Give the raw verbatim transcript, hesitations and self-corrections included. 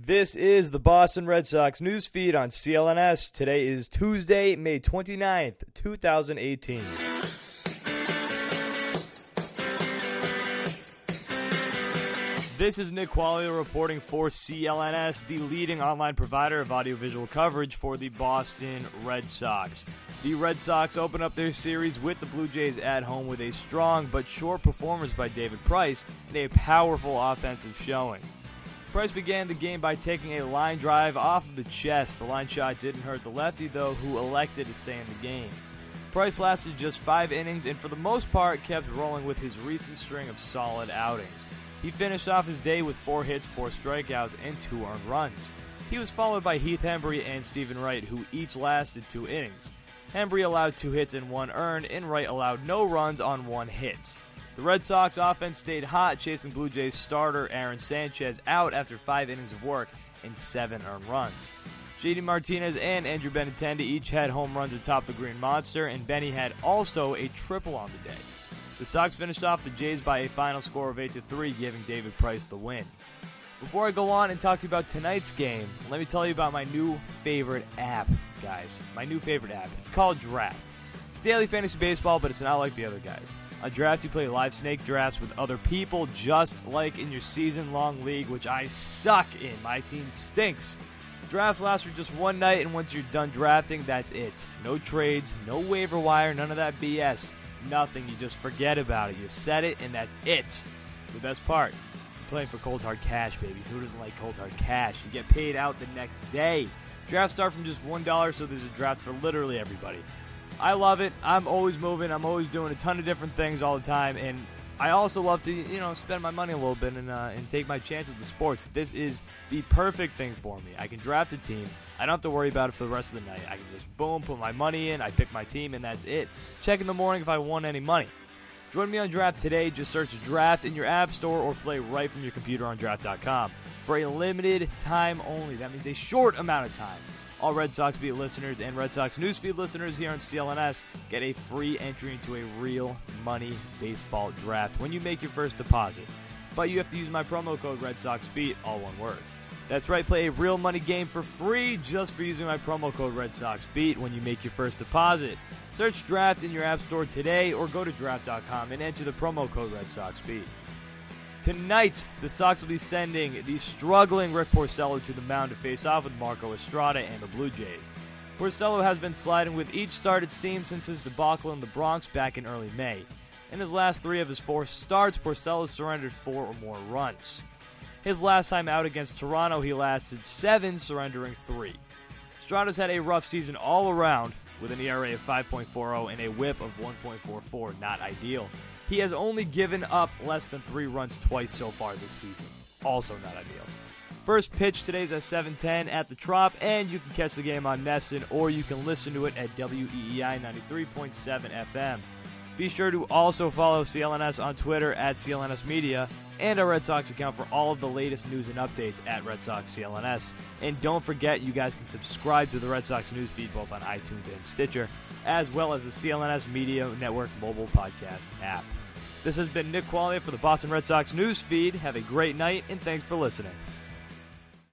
This is the Boston Red Sox news feed on C L N S. Today is Tuesday, May twenty-ninth, twenty eighteen. This is Nick Quaglia reporting for C L N S, the leading online provider of audiovisual coverage for the Boston Red Sox. The Red Sox open up their series with the Blue Jays at home with a strong but short performance by David Price and a powerful offensive showing. Price began the game by taking a line drive off of the chest. The line shot didn't hurt the lefty, though, who elected to stay in the game. Price lasted just five innings and for the most part kept rolling with his recent string of solid outings. He finished off his day with four hits, four strikeouts, and two earned runs. He was followed by Heath Hembree and Stephen Wright, who each lasted two innings. Hembree allowed two hits and one earned, and Wright allowed no runs on one hit. The Red Sox offense stayed hot, chasing Blue Jays starter Aaron Sanchez out after five innings of work and seven earned runs. J D Martinez and Andrew Benintendi each had home runs atop the Green Monster, and Benny had also a triple on the day. The Sox finished off the Jays by a final score of eight to three, giving David Price the win. Before I go on and talk to you about tonight's game, let me tell you about my new favorite app, guys. My new favorite app. It's called Draft. It's daily fantasy baseball, but it's not like the other guys. On Draft, you play live snake drafts with other people, just like in your season-long league, which I suck in. My team stinks. Drafts last for just one night, and once you're done drafting, that's it. No trades, no waiver wire, none of that B S. Nothing. You just forget about it. You set it, and that's it. The best part, you're playing for cold hard cash, baby. Who doesn't like cold hard cash? You get paid out the next day. Drafts start from just one dollar, so there's a draft for literally everybody. I love it. I'm always moving. I'm always doing a ton of different things all the time, and I also love to, you know, spend my money a little bit and uh, and take my chance with the sports. This is the perfect thing for me. I can draft a team. I don't have to worry about it for the rest of the night. I can just, boom, put my money in. I pick my team, and that's it. Check in the morning if I won any money. Join me on Draft today. Just search Draft in your app store or play right from your computer on draft dot com. For a limited time only. That means a short amount of time. All Red Sox Beat listeners and Red Sox Newsfeed listeners here on C L N S get a free entry into a real money baseball draft when you make your first deposit. But you have to use my promo code Red Sox Beat, all one word. That's right, play a real money game for free just for using my promo code Red Sox Beat when you make your first deposit. Search Draft in your app store today or go to draft dot com and enter the promo code Red Sox Beat. Tonight, the Sox will be sending the struggling Rick Porcello to the mound to face off with Marco Estrada and the Blue Jays. Porcello has been sliding with each start, it seems, since his debacle in the Bronx back in early May. In his last three of his four starts, Porcello surrendered four or more runs. His last time out against Toronto, he lasted seven, surrendering three. Estrada's had a rough season all around, with an E R A of five point four oh and a whip of one point four four, not ideal. He has only given up less than three runs twice so far this season. Also not ideal. First pitch today is at seven ten at the Trop, and you can catch the game on Nesson, or you can listen to it at W E E I ninety-three point seven F M. Be sure to also follow C L N S on Twitter at C L N S Media, and our Red Sox account for all of the latest news and updates at Red Sox C L N S. And don't forget, you guys can subscribe to the Red Sox news feed both on iTunes and Stitcher, as well as the C L N S Media Network mobile podcast app. This has been Nick Quaglia for the Boston Red Sox news feed. Have a great night, and thanks for listening.